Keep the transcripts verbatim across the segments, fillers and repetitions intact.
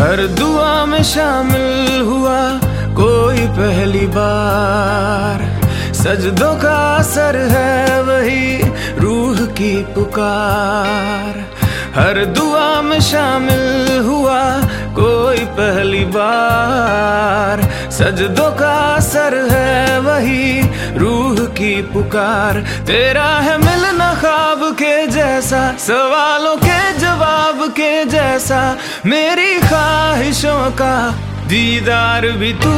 हर दुआ में शामिल हुआ कोई पहली बार। सजदों का असर है वही रूह की पुकार। हर दुआ में शामिल हुआ कोई पहली बार। सजदों का असर है वही रूह की पुकार। तेरा है मिलना ख्वाब के जैसा, सवालों के जवाब के जैसा, मेरी ख्वाहिशों का दीदार भी तू।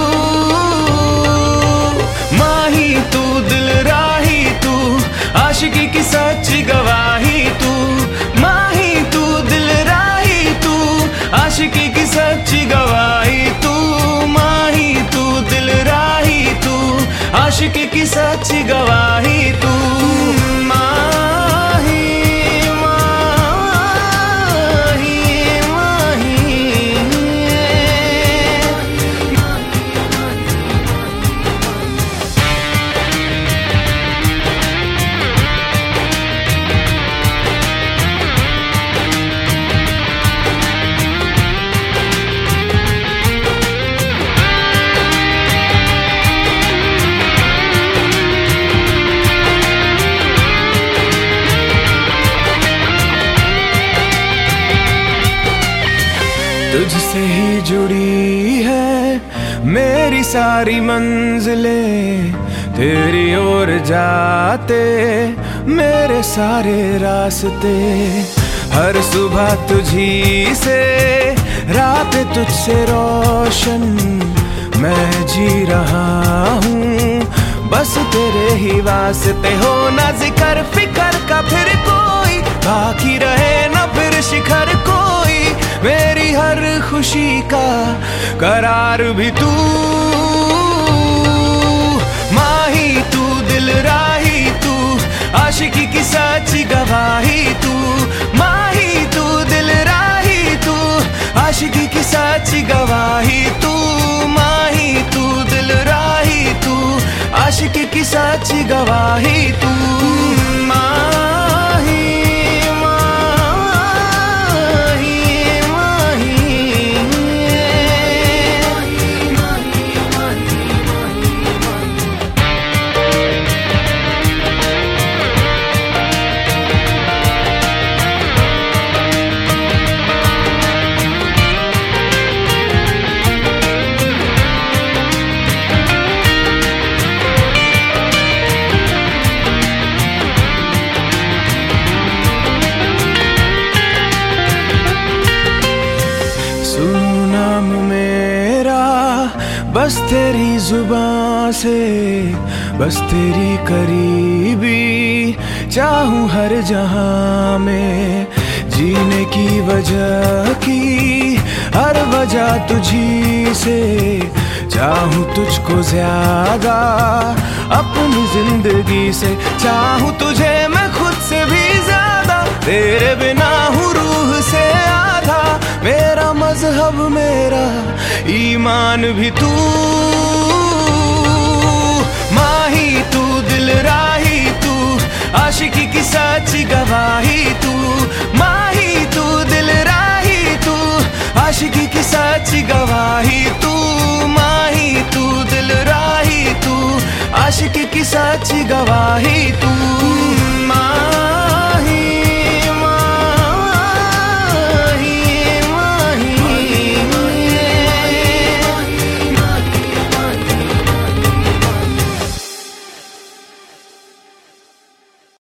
माही तू, दिल राही तू, आशिकी की सच्ची गवाही तू। माही तू, दिल राही तू, आशिकी की सच्ची गवाही तू। माही तू, दिल राही तू, आशिकी की सच्ची गवाही तू। तुझसे ही जुड़ी है मेरी सारी मंजिलें, तेरी ओर जाते मेरे सारे रास्ते। हर सुबह तुझी से, रात तुझसे रोशन, मैं जी रहा हूँ बस तेरे ही वास्ते। हो ना जिक्र फिकर का फिर कोई, बाकी रहे ना फिर शिखर कोई। मेरी हर खुशी का करार भी तू। माही तू, दिल राही तू, आशिकी की सच्ची गवाही तू। माही तू, दिल राही तू, आशिकी की सच्ची गवाही तू। माही तू, दिल राही तू, आशिकी की सच्ची गवाही तू। बस तेरी जुबां से, बस तेरी करीबी चाहूं हर जहां में। जीने की वजह की हर वजह तुझी से, चाहूं तुझको ज्यादा अपनी जिंदगी से। चाहूं तुझे मैं खुद से भी ज्यादा, तेरे बिना हूँ रूह से आधा। मेरा मजहब मेरा ईमान भी तू। माही तू, दिल राही तू, आशिकी की सच्ची गवाही तू। माही तू, दिल राही तू, आशिकी की सच्ची गवाही तू। माही तू, दिल राही तू, आशिकी की सच्ची गवाही